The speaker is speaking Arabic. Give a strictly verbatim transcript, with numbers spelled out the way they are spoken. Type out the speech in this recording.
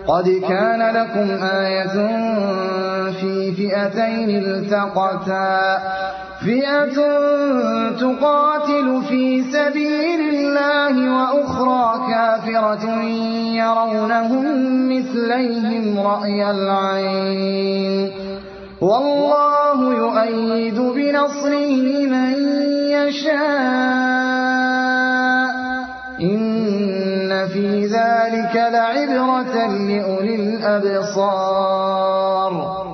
قد كان لكم آية في فئتين التقتا فئة تقاتل في سبيل الله وأخرى كافرة يرونهم مثليهم رأي العين والله يؤيد بنصره من يشاء إن في ذلك لعبرة لأولي الأبصار.